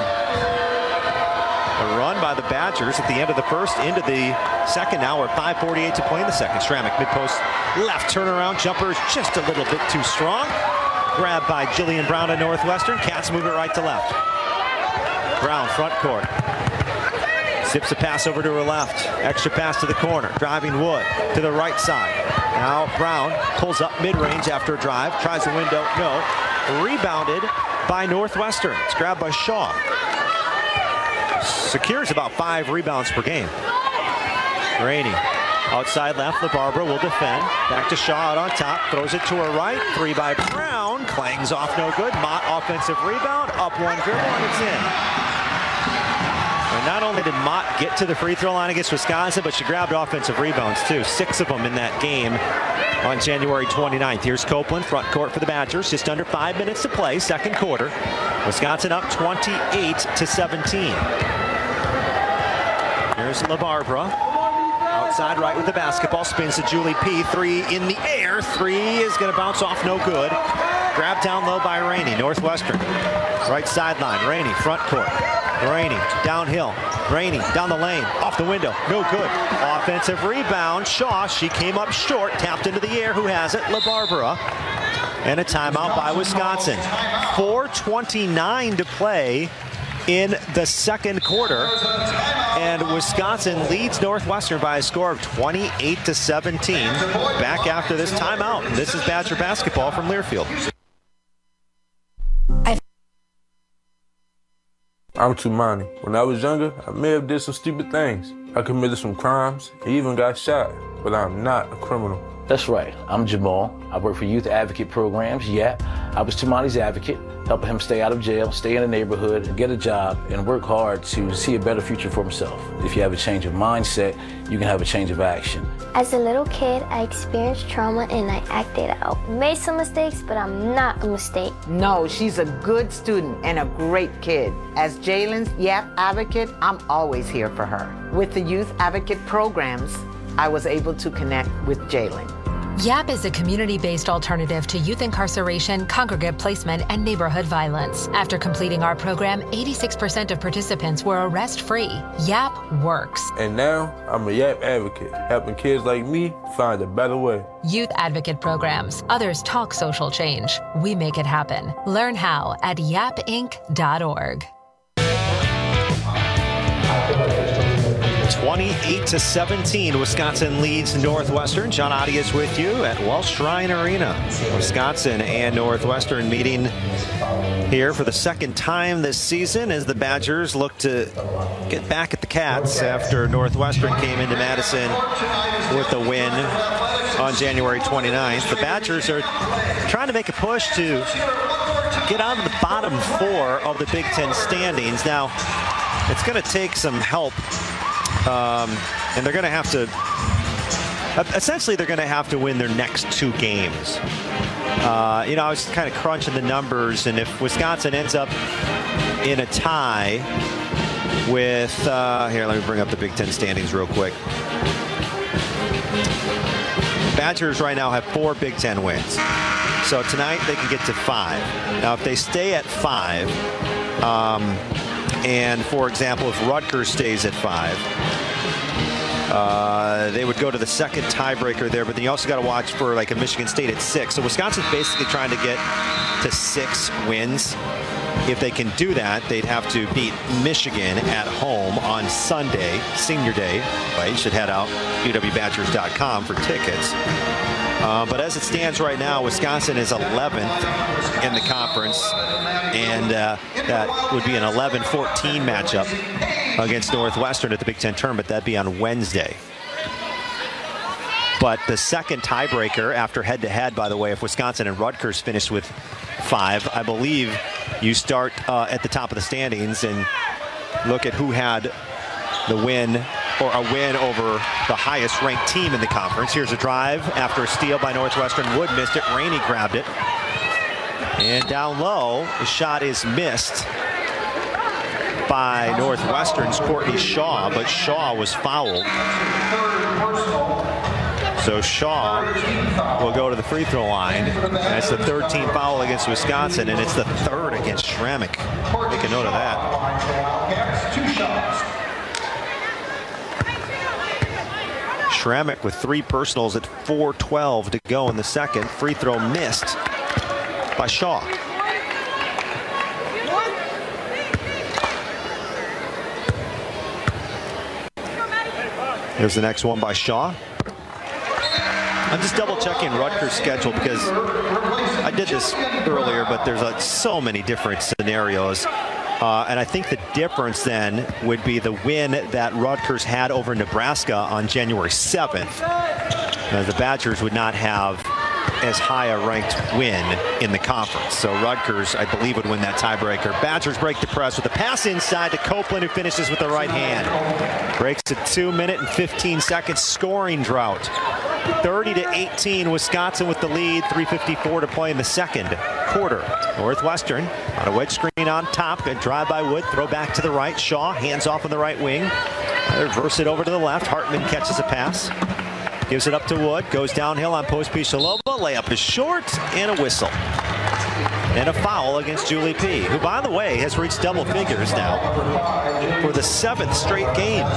A run by the Badgers at the end of the first into the second. Now we're five forty-eight to play in the second. Schrammick mid-post left turnaround jumper is just a little bit too strong. Grabbed by Jillian Brown at Northwestern. Cats move it right to left. Brown front court. Zips a pass over to her left. Extra pass to the corner. Driving Wood to the right side. Now Brown pulls up mid-range after a drive. Tries the window. No. Rebounded by Northwestern. It's grabbed by Shaw. Secures about five rebounds per game. Rainey. Outside left, LaBarbera will defend. Back to Shaw out on top. Throws it to her right. Three by Brown. Clangs off no good. Mott offensive rebound. Up one dribble and it's in. And not only did Mott get to the free throw line against Wisconsin, but she grabbed offensive rebounds too. Six of them in that game on January twenty-ninth. Here's Copeland, front court for the Badgers. Just under five minutes to play, second quarter. Wisconsin up twenty-eight to seventeen. Here's LaBarbera. Outside right with the basketball, spins to Julie P. Three in the air. Three is going to bounce off, no good. Grabbed down low by Rainey. Northwestern, right sideline. Rainey, front court. Rainey, downhill. Rainey, down the lane, off the window, no good. Offensive rebound, Shaw. She came up short, tapped into the air. Who has it? LaBarbera. And a timeout by Wisconsin. four twenty-nine to play in the second quarter. And Wisconsin leads Northwestern by a score of twenty-eight to seventeen. Back after this timeout. This is Badger basketball from Learfield. I'm Tumani. When I was younger, I may have did some stupid things. I committed some crimes, even got shot, but I'm not a criminal. That's right. I'm Jamal. I work for Youth Advocate Programs, Y A P. I was Tumani's advocate, helping him stay out of jail, stay in the neighborhood, get a job, and work hard to see a better future for himself. If you have a change of mindset, you can have a change of action. As a little kid, I experienced trauma and I acted out. Made some mistakes, but I'm not a mistake. No, she's a good student and a great kid. As Jalen's Y A P advocate, I'm always here for her. With the Youth Advocate Programs, I was able to connect with Jalen. Y A P is a community-based alternative to youth incarceration, congregate placement, and neighborhood violence. After completing our program, eighty-six percent of participants were arrest-free. Y A P works. And now, I'm a Y A P advocate, helping kids like me find a better way. Youth Advocate Programs. Others talk social change. We make it happen. Learn how at yap inc dot org. twenty-eight to seventeen, Wisconsin leads Northwestern. John Adi is with you at Welsh Shrine Arena. Wisconsin and Northwestern meeting here for the second time this season as the Badgers look to get back at the Cats after Northwestern came into Madison with a win on January twenty-ninth. The Badgers are trying to make a push to get out of the bottom four of the Big Ten standings. Now, it's going to take some help. Um, and they're going to have to, essentially they're going to have to win their next two games. Uh, you know, I was kind of crunching the numbers, and if Wisconsin ends up in a tie with, uh, here, let me bring up the Big Ten standings real quick. Badgers right now have four Big Ten wins. So tonight they can get to five. Now, if they stay at five, um, and for example, if Rutgers stays at five, uh, they would go to the second tiebreaker there, but then you also got to watch for like a Michigan State at six. So Wisconsin's basically trying to get to six wins. If they can do that, they'd have to beat Michigan at home on Sunday, Senior Day. Well, you should head out U W Badgers dot com for tickets. Uh, but as it stands right now, Wisconsin is eleventh in the conference, and uh, that would be an eleven fourteen matchup against Northwestern at the Big Ten tournament. That'd be on Wednesday. But the second tiebreaker after head-to-head, by the way, if Wisconsin and Rutgers finished with five, I believe you start uh, at the top of the standings and look at who had the win or a win over the highest ranked team in the conference. Here's a drive after a steal by Northwestern. Wood missed it. Rainey grabbed it. And down low, the shot is missed by Northwestern's Courtney Shaw, but Shaw was fouled. So Shaw will go to the free throw line. That's the third team foul against Wisconsin, and it's the third against Schrammick. Make a note of that. Schrammick with three personals at four twelve to go in the second. Free throw missed by Shaw. Here's the next one by Shaw. I'm just double checking Rutgers' schedule because I did this earlier, but there's uh, so many different scenarios. Uh, and I think the difference then would be the win that Rutgers had over Nebraska on January seventh. Uh, the Badgers would not have as high a ranked win in the conference. So Rutgers, I believe, would win that tiebreaker. Badgers break the press with a pass inside to Copeland, who finishes with the right hand. Breaks a two minute and fifteen second scoring drought. thirty to eighteen, Wisconsin with the lead. three fifty-four to play in the second quarter. Northwestern on a wedge screen on top. Good drive by Wood. Throw back to the right. Shaw hands off on the right wing. Reverse it over to the left. Hartman catches a pass. Gives it up to Wood. Goes downhill on post Pishalova. Layup is short and a whistle. And a foul against Julie P., who, by the way, has reached double figures now for the seventh straight game.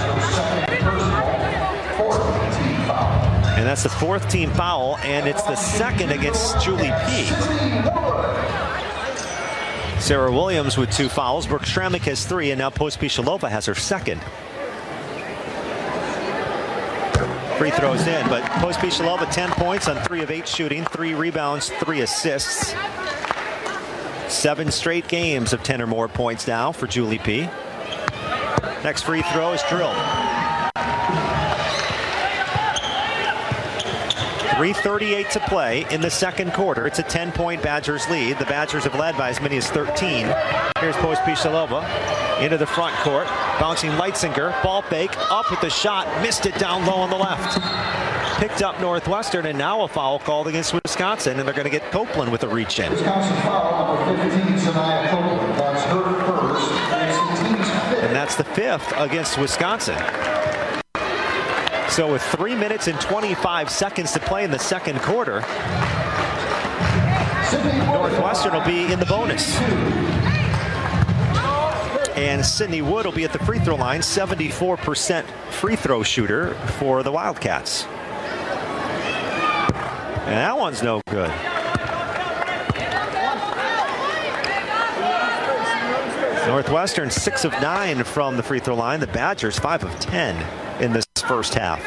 And that's the fourth team foul, and it's the second against Julie P. Sarah Williams with two fouls. Brooke Stramnick has three, and now Post Pishalova has her second. Free throws in, but Post Pishalova ten points on three of eight shooting, three rebounds, three assists. Seven straight games of ten or more points now for Julie P. Next free throw is drilled. three thirty-eight to play in the second quarter. It's a ten point Badgers lead. The Badgers have led by as many as thirteen. Here's Post Pishalova into the front court. Bouncing Leitzinger. Ball fake. Up with the shot. Missed it down low on the left. Picked up Northwestern, and now a foul called against Wisconsin, and they're going to get Copeland with a reach in. Wisconsin foul number fifteen, Sanaya Copeland. That's her first. That's the team's fifth. And that's the fifth against Wisconsin. So with three minutes and twenty-five seconds to play in the second quarter, Northwestern will be in the bonus. And Sydney Wood will be at the free throw line, seventy-four percent free throw shooter for the Wildcats. And that one's no good. Northwestern six of nine from the free throw line. The Badgers five of ten in this first half.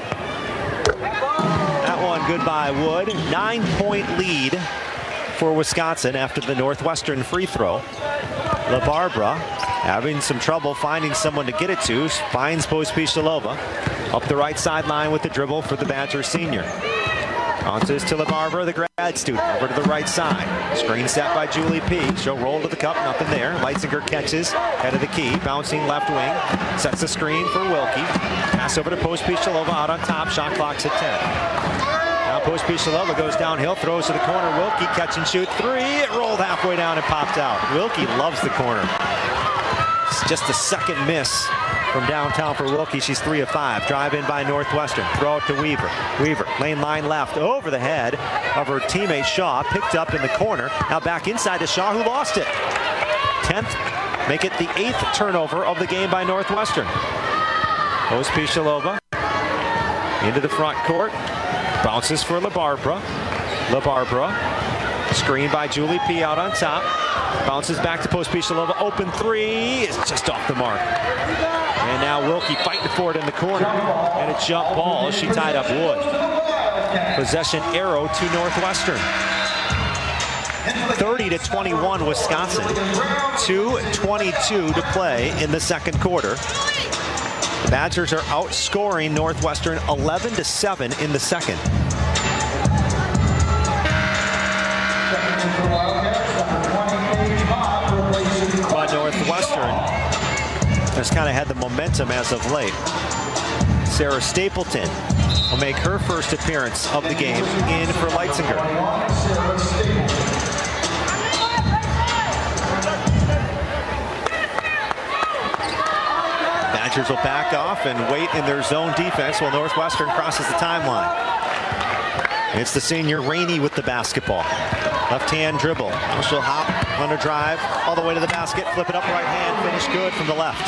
That one good by Wood. Nine point lead for Wisconsin after the Northwestern free throw. LaBarbera having some trouble finding someone to get it to. Finds Post Pishalova up the right sideline with the dribble for the Badger senior. Bounces to LaBarbera, the grad student, over to the right side. Screen set by Julie P. She'll roll to the cup, nothing there. Leitzinger catches, head of the key, bouncing left wing. Sets the screen for Wilkie. Pass over to Post Pishalova out on top. Shot clock's at ten. Now Post Pishalova goes downhill, throws to the corner. Wilkie catch and shoot three. It rolled halfway down and popped out. Wilkie loves the corner. It's just a second miss from downtown for Wilkie. She's three of five. Drive in by Northwestern. Throw it to Weaver. Weaver, lane line left, over the head of her teammate Shaw. Picked up in the corner. Now back inside to Shaw, who lost it. tenth, make it the eighth turnover of the game by Northwestern. Post Pishalova into the front court. Bounces for LaBarbera. LaBarbera, screened by Julie P. out on top. Bounces back to Post Pishalova. Open three is just off the mark. And now Wilkie fighting for it in the corner. And a jump ball. She tied up Wood. Possession arrow to Northwestern. thirty to twenty-one Wisconsin. two twenty-two to play in the second quarter. The Badgers are outscoring Northwestern eleven to seven in the second. But Northwestern has kind of had the momentum as of late. Sarah Stapleton will make her first appearance of the game in for Leitzinger. Badgers will back off and wait in their zone defense while Northwestern crosses the timeline. It's the senior Rainey with the basketball. Left-hand dribble. She'll hop on a drive all the way to the basket. Flip it up right hand. Finish good from the left.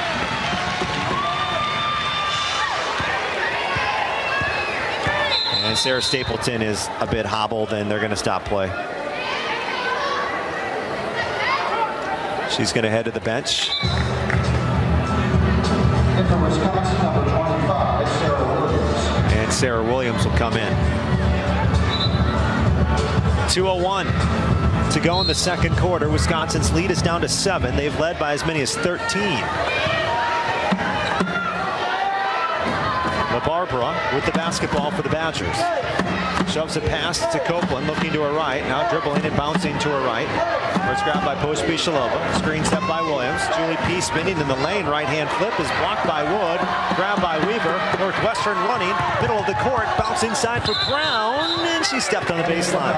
And Sarah Stapleton is a bit hobbled, and they're going to stop play. She's going to head to the bench. And for Wisconsin, number twenty-five, Sarah Williams will come in. two oh one to go in the second quarter. Wisconsin's lead is down to seven. They've led by as many as thirteen. LaBarbera with the basketball for the Badgers. Shoves it past to Copeland, looking to her right. Now dribbling and bouncing to her right. First grab by Pospisilova. Screen step by Williams. Julie P. spinning in the lane. Right-hand flip is blocked by Wood. Grab by Weaver. Northwestern running. Middle of the court. Bounce inside for Brown. And she stepped on the baseline.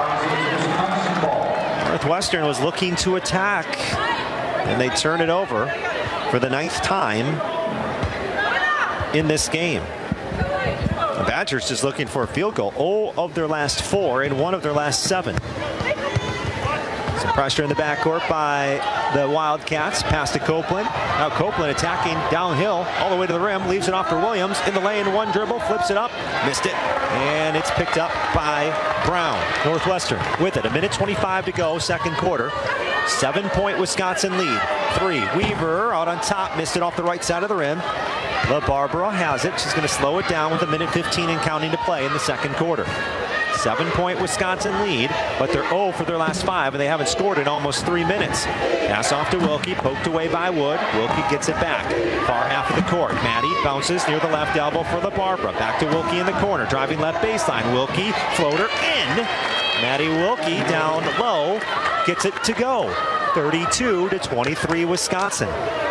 Northwestern was looking to attack. And they turn it over for the ninth time in this game. The Badgers just looking for a field goal. Oh of their last four and one of their last seven. Some pressure in the backcourt by the Wildcats. Pass to Copeland. Now Copeland attacking downhill all the way to the rim. Leaves it off for Williams. In the lane, one dribble. Flips it up. Missed it. And it's picked up by Brown. Northwestern with it. A minute twenty-five to go. Second quarter. Seven-point Wisconsin lead. Three. Weaver out on top. Missed it off the right side of the rim. LaBarbera has it. She's going to slow it down with a minute fifteen and counting to play in the second quarter. Seven-point Wisconsin lead, but they're oh for their last five, and they haven't scored in almost three minutes. Pass off to Wilkie, poked away by Wood. Wilkie gets it back. Far half of the court. Maddie bounces near the left elbow for LaBarbera. Back to Wilkie in the corner, driving left baseline. Wilkie, floater in. Maddie Wilkie down low, gets it to go. thirty-two to twenty-three Wisconsin.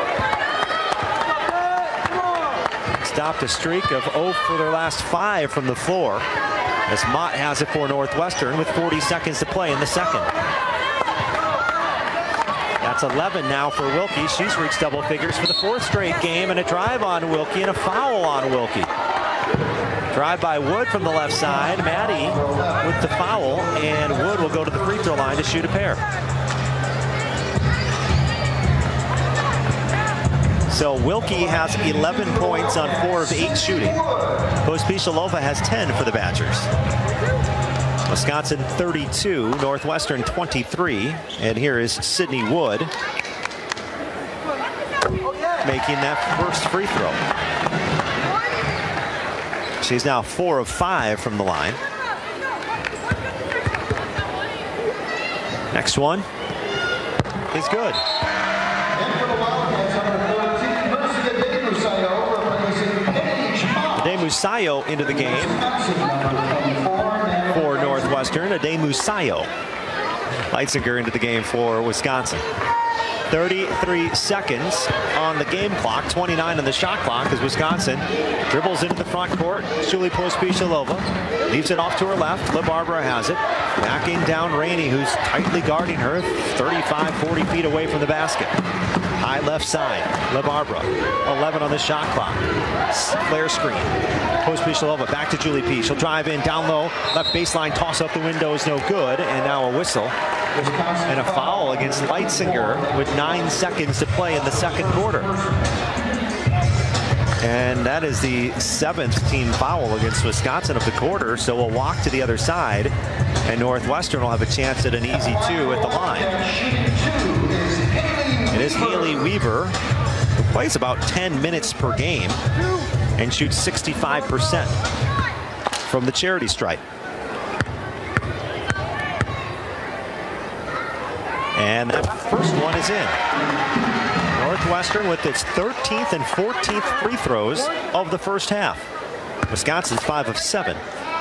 Stopped a streak of oh for their last five from the floor, as Mott has it for Northwestern with forty seconds to play in the second. That's eleven now for Wilkie. She's reached double figures for the fourth straight game, and a drive on Wilkie and a foul on Wilkie. Drive by Wood from the left side. Maddie with the foul, and Wood will go to the free throw line to shoot a pair. So Wilkie has eleven points on four of eight shooting. Pospisilova has ten for the Badgers. Wisconsin thirty-two, Northwestern twenty-three. And here is Sydney Wood making that first free throw. She's now four of five from the line. Next one is good. Musayo into the game for Northwestern. Ade Musayo. Leitzinger into the game for Wisconsin. thirty-three seconds on the game clock, twenty-nine on the shot clock as Wisconsin dribbles into the front court. Julie Pospisilova leaves it off to her left. LaBarbera has it. Backing down Rainey, who's tightly guarding her, thirty-five, forty feet away from the basket. High left side, LaBarbera, eleven on the shot clock. Flare screen. Pospisilova back to Julie P. She'll drive in down low. Left baseline toss up the window is no good. And now a whistle. And a foul against Leitzinger with nine seconds to play in the second quarter. And that is the seventh team foul against Wisconsin of the quarter. So we'll walk to the other side. And Northwestern will have a chance at an easy two at the line. It is Haley Weaver, who plays about ten minutes per game and shoots sixty-five percent from the charity stripe. And that first one is in. Northwestern with its thirteenth and fourteenth free throws of the first half. Wisconsin's five of seven.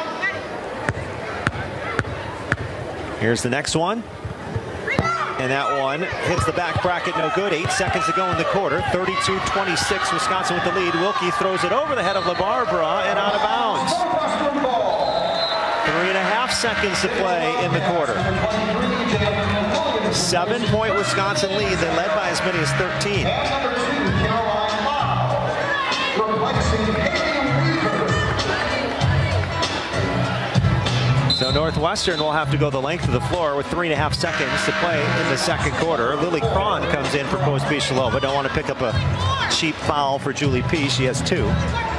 Here's the next one. And that one hits the back bracket, no good. Eight seconds to go in the quarter. thirty-two twenty-six, Wisconsin with the lead. Wilkie throws it over the head of LaBarbera and out of bounds. Three and a half seconds to play in the quarter. Seven-point Wisconsin lead. They led by as many as thirteen. So Northwestern will have to go the length of the floor with three and a half seconds to play in the second quarter. Lily Cron comes in for Pospisilova. Don't want to pick up a cheap foul for Julie P. She has two.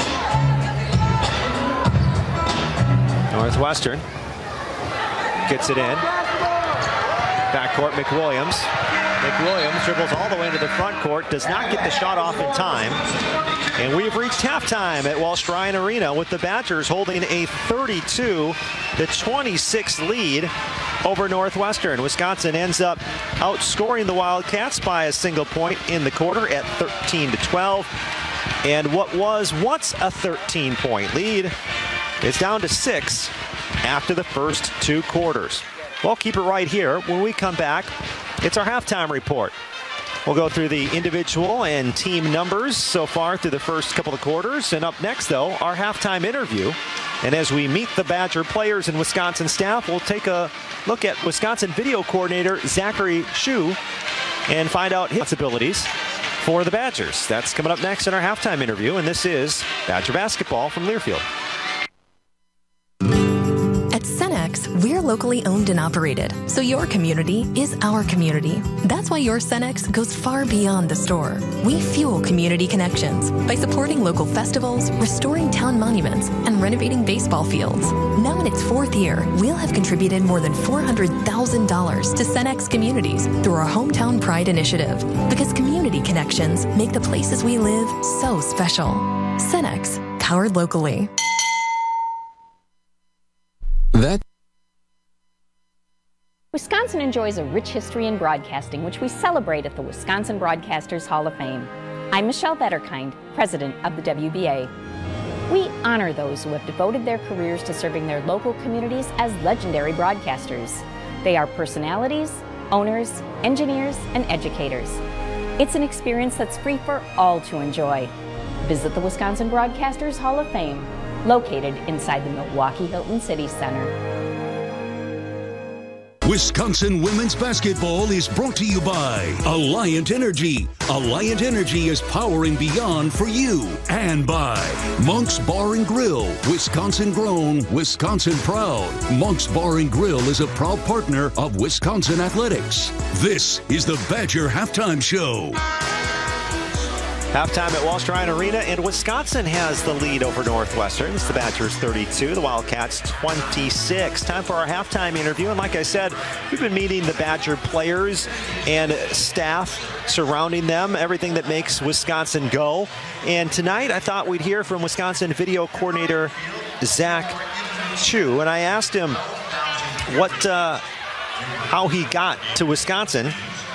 Northwestern gets it in. Backcourt, McWilliams. McWilliams dribbles all the way into the front court. Does not get the shot off in time. And we've reached halftime at Walsh Ryan Arena with the Badgers holding a thirty-two to twenty-six lead over Northwestern. Wisconsin ends up outscoring the Wildcats by a single point in the quarter at thirteen to twelve. And what was once a thirteen-point lead is down to six after the first two quarters. Well, keep it right here. When we come back, it's our halftime report. We'll go through the individual and team numbers so far through the first couple of quarters. And up next, though, our halftime interview. And as we meet the Badger players and Wisconsin staff, we'll take a look at Wisconsin video coordinator Zachary Shu and find out his abilities for the Badgers. That's coming up next in our halftime interview. And this is Badger basketball from Learfield. At Cenex, we're locally owned and operated, so your community is our community. That's why your Cenex goes far beyond the store. We fuel community connections by supporting local festivals, restoring town monuments, and renovating baseball fields. Now in its fourth year, we'll have contributed more than four hundred thousand dollars to Cenex communities through our Hometown Pride initiative, because community connections make the places we live so special. Cenex, powered locally. That Wisconsin enjoys a rich history in broadcasting, which we celebrate at the Wisconsin Broadcasters Hall of Fame. I'm Michelle Vetterkind, president of the W B A. We honor those who have devoted their careers to serving their local communities as legendary broadcasters. They are personalities, owners, engineers, and educators. It's an experience that's free for all to enjoy. Visit the Wisconsin Broadcasters Hall of Fame, located inside the Milwaukee Hilton City Center. Wisconsin women's basketball is brought to you by Alliant Energy. Alliant Energy is powering beyond for you. And by Monk's Bar and Grill. Wisconsin grown, Wisconsin proud. Monk's Bar and Grill is a proud partner of Wisconsin Athletics. This is the Badger Halftime Show. Halftime at Walsh Ryan Arena, and Wisconsin has the lead over Northwestern. It's the Badgers thirty-two, the Wildcats twenty-six. Time for our halftime interview, and like I said, we've been meeting the Badger players and staff surrounding them, everything that makes Wisconsin go. And tonight I thought we'd hear from Wisconsin video coordinator Zach Shu, and I asked him what, uh, how he got to Wisconsin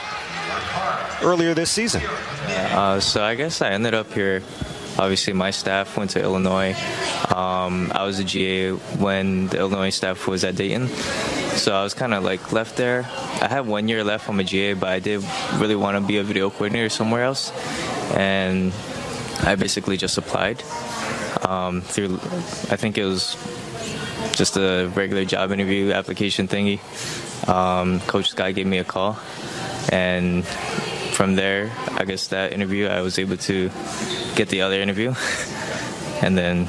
earlier this season. Uh, so I guess I ended up here. Obviously, my staff went to Illinois. Um, I was a G A when the Illinois staff was at Dayton. So I was kind of like left there. I had one year left on my G A, but I did really want to be a video coordinator somewhere else. And I basically just applied um, through, I think it was just a regular job interview application thingy. Um, Coach Scott gave me a call. And from there, I guess that interview, I was able to get the other interview and then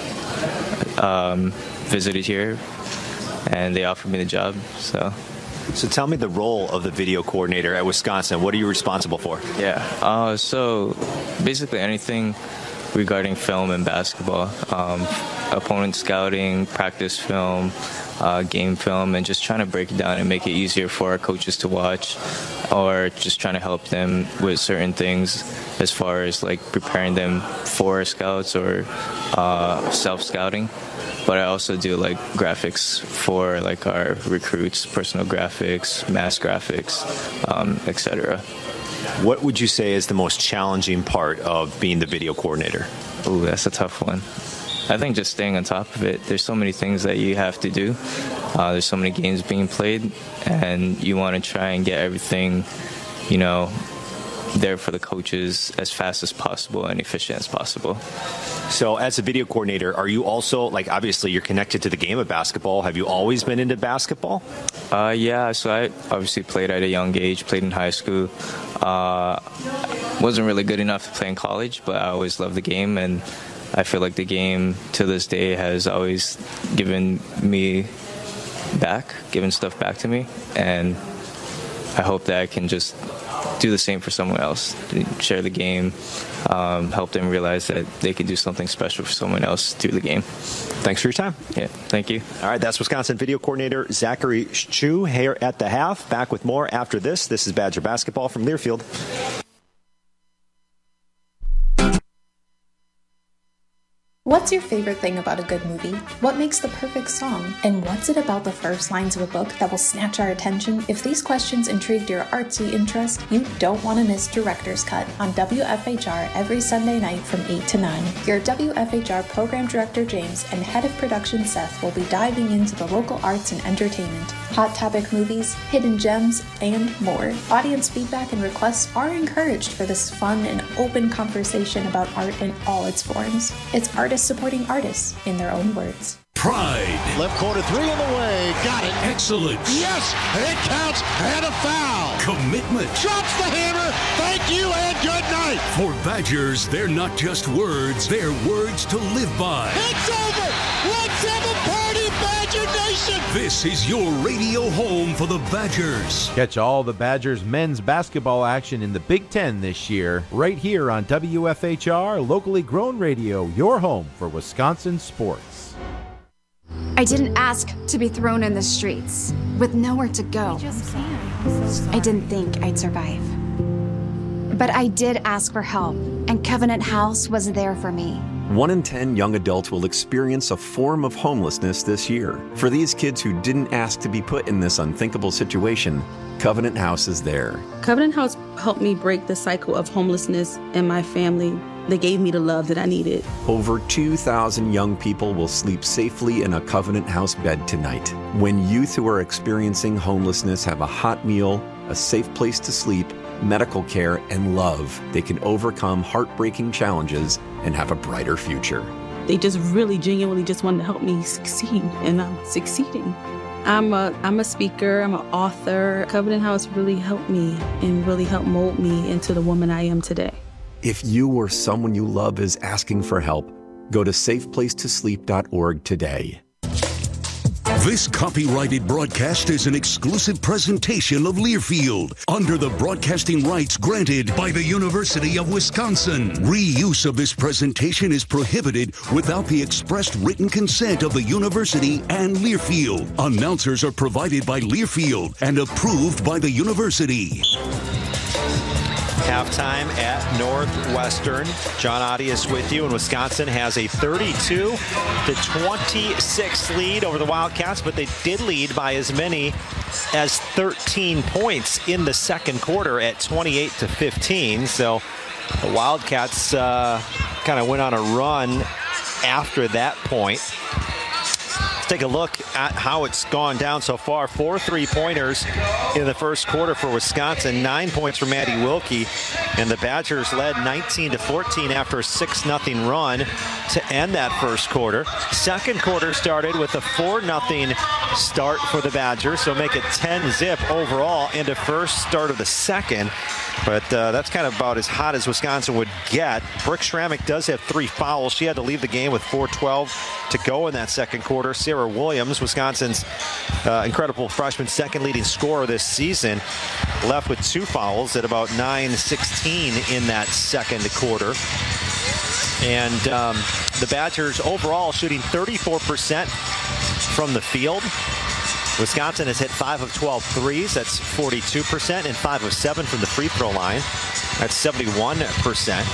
um, visited here, and they offered me the job. So, so tell me the role of the video coordinator at Wisconsin. What are you responsible for? Yeah, uh, so basically anything regarding film and basketball, um, opponent scouting, practice film, Uh, game film, and just trying to break it down and make it easier for our coaches to watch, or just trying to help them with certain things as far as like preparing them for scouts or uh, self-scouting. But I also do like graphics for like our recruits, personal graphics, mass graphics, um, et cetera. What would you say is the most challenging part of being the video coordinator? Ooh, that's a tough one. I think just staying on top of it. There's so many things that you have to do. Uh, there's so many games being played, and you want to try and get everything, you know, there for the coaches as fast as possible and efficient as possible. So as a video coordinator, are you also, like, obviously you're connected to the game of basketball. Have you always been into basketball? Uh, yeah, so I obviously played at a young age, played in high school. Uh, wasn't really good enough to play in college, but I always loved the game, and I feel like the game to this day has always given me back, given stuff back to me, and I hope that I can just do the same for someone else, share the game, um, help them realize that they can do something special for someone else through the game. Thanks for your time. Yeah, thank you. All right, that's Wisconsin video coordinator Zachary Shu here at the half. Back with more after this. This is Badger basketball from Learfield. What's your favorite thing about a good movie? What makes the perfect song? And what's it about the first lines of a book that will snatch our attention? If these questions intrigued your artsy interest, you don't want to miss Director's Cut on W F H R every Sunday night from eight to nine. Your W F H R Program Director James and Head of Production Seth will be diving into the local arts and entertainment, hot topic movies, hidden gems, and more. Audience feedback and requests are encouraged for this fun and open conversation about art in all its forms. It's artists supporting artists in their own words. Pride. Left corner three in the way. Got it. Excellence. Yes, it counts and a foul. Commitment. Drops the hammer. Thank you and good night. For Badgers, they're not just words, they're words to live by. It's over. Let's have a party, Badger Nation. This is your radio home for the Badgers. Catch all the Badgers men's basketball action in the Big Ten this year, right here on W F H R, locally grown radio, your home for Wisconsin sports. I didn't ask to be thrown in the streets with nowhere to go. I didn't think I'd survive. But I did ask for help, and Covenant House was there for me. One in ten young adults will experience a form of homelessness this year. For these kids who didn't ask to be put in this unthinkable situation, Covenant House is there. Covenant House helped me break the cycle of homelessness in my family. They gave me the love that I needed. Over two thousand young people will sleep safely in a Covenant House bed tonight. When youth who are experiencing homelessness have a hot meal, a safe place to sleep, medical care, and love, they can overcome heartbreaking challenges and have a brighter future. They just really genuinely just wanted to help me succeed, and I'm succeeding. I'm a, I'm a speaker, I'm an author. Covenant House really helped me and really helped mold me into the woman I am today. If you or someone you love is asking for help, go to safe place to sleep dot org today. This copyrighted broadcast is an exclusive presentation of Learfield under the broadcasting rights granted by the University of Wisconsin. Reuse of this presentation is prohibited without the expressed written consent of the university and Learfield. Announcers are provided by Learfield and approved by the university. Halftime at Northwestern. John Audius with you, and Wisconsin has a thirty-two to twenty-six lead over the Wildcats, but they did lead by as many as thirteen points in the second quarter at twenty-eight to fifteen. So the Wildcats uh, kind of went on a run after that point. Let's take a look at how it's gone down so far. Four three-pointers in the first quarter for Wisconsin. Nine points for Maddie Wilkie. And the Badgers led nineteen to fourteen after a six nothing run to end that first quarter. Second quarter started with a four nothing start for the Badgers. So make it ten zip overall into first start of the second. But uh, that's kind of about as hot as Wisconsin would get. Brooke Schrammick does have three fouls. She had to leave the game with four twelve to go in that second quarter. Sarah Williams, Wisconsin's uh, incredible freshman, second leading scorer this season, left with two fouls at about nine sixteen in that second quarter. And um, the Badgers overall shooting thirty-four percent from the field. Wisconsin has hit five of twelve threes. That's forty-two percent, and five of seven from the free throw line. That's seventy-one percent.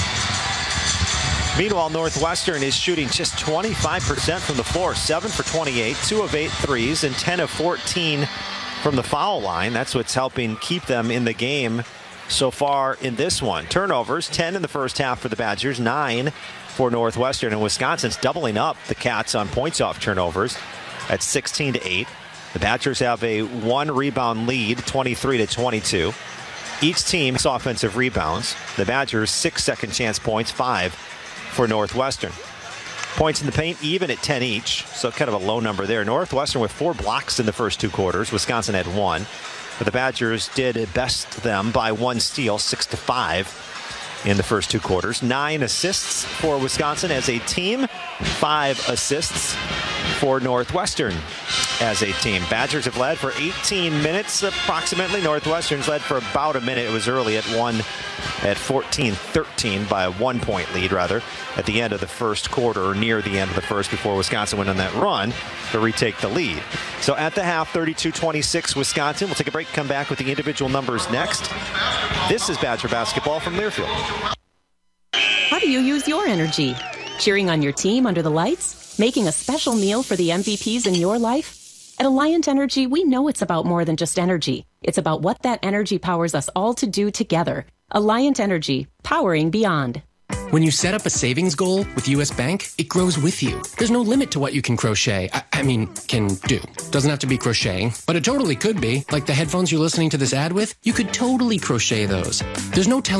Meanwhile, Northwestern is shooting just twenty-five percent from the floor, seven for twenty-eight, two of eight threes, and ten of fourteen from the foul line. That's what's helping keep them in the game so far in this one. Turnovers, ten in the first half for the Badgers, nine for Northwestern, and Wisconsin's doubling up the Cats on points off turnovers at sixteen to eight. The Badgers have a one rebound lead, twenty-three to twenty-two. Each team has offensive rebounds. The Badgers six second chance points, five for Northwestern. Points in the paint even at ten each, so kind of a low number there. Northwestern with four blocks in the first two quarters. Wisconsin had one, but the Badgers did best them by one steal, six to five in the first two quarters. Nine assists for Wisconsin as a team, five assists for Northwestern as a team. Badgers have led for eighteen minutes approximately. Northwestern's led for about a minute. It was early at one at fourteen thirteen by a one point lead rather at the end of the first quarter, or near the end of the first, before Wisconsin went on that run to retake the lead. So at the half, thirty-two twenty-six Wisconsin. We'll take a break, come back with the individual numbers next. This is Badger basketball from Learfield. How do you use your energy? Cheering on your team under the lights? Making a special meal for the M V Ps in your life? At Alliant Energy, we know it's about more than just energy. It's about what that energy powers us all to do together. Alliant Energy, powering beyond. When you set up a savings goal with U S Bank, it grows with you. There's no limit to what you can crochet. I, I mean, can do. Doesn't have to be crocheting, but it totally could be. Like the headphones you're listening to this ad with, you could totally crochet those. There's no telling